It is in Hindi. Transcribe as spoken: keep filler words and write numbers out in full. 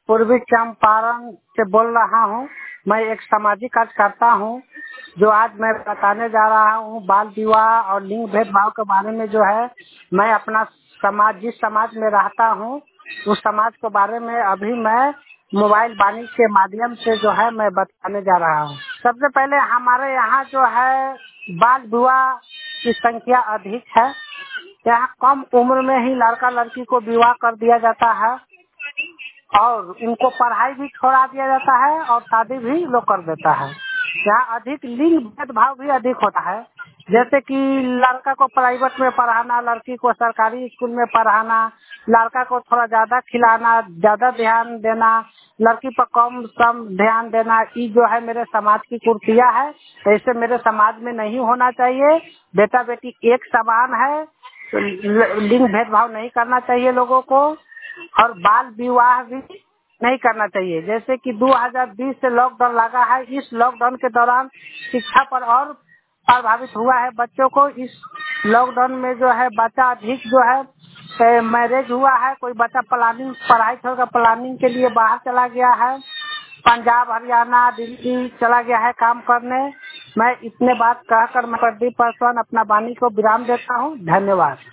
पूर्वी चंपारण से बोल रहा हूँ। मैं एक सामाजिक कार्यकर्ता हूँ, जो आज मैं बताने जा रहा हूँ बाल विवाह और लिंग भेदभाव के बारे में। जो है मैं अपना समाज, जिस समाज में रहता हूँ उस समाज के बारे में अभी मैं मोबाइल वाणी के माध्यम से जो है मैं बताने जा रहा हूँ। सबसे पहले हमारे यहाँ जो है बाल विवाह की संख्या अधिक है। यहाँ कम उम्र में ही लड़का लड़की को विवाह कर दिया जाता है और उनको पढ़ाई भी छोड़ा दिया जाता है और शादी भी लोग कर देता है। यहाँ अधिक लिंग भेदभाव भी अधिक होता है, जैसे कि लड़का को प्राइवेट में पढ़ाना, लड़की को सरकारी स्कूल में पढ़ाना, लड़का को थोड़ा ज्यादा खिलाना, ज्यादा ध्यान देना, लड़की पर कम कम ध्यान देना, ये जो है मेरे समाज की कुरीतियां है। ऐसे मेरे समाज में नहीं होना चाहिए। बेटा बेटी एक समान है, लिंग भेदभाव नहीं करना चाहिए लोगों को, और बाल विवाह भी नहीं करना चाहिए। जैसे कि दो हज़ार बीस से लॉकडाउन लगा है, इस लॉकडाउन के दौरान शिक्षा पर और प्रभावित हुआ है बच्चों को। इस लॉकडाउन में जो है बच्चा अधिक जो है मैरिज हुआ है। कोई बच्चा प्लानिंग, पढ़ाई छोड़कर प्लानिंग के लिए बाहर चला गया है, पंजाब, हरियाणा, दिल्ली चला गया है काम करने। मैं इतने बात कहकर मैं प्रदीप पासवान अपना वाणी को विराम देता हूँ। धन्यवाद।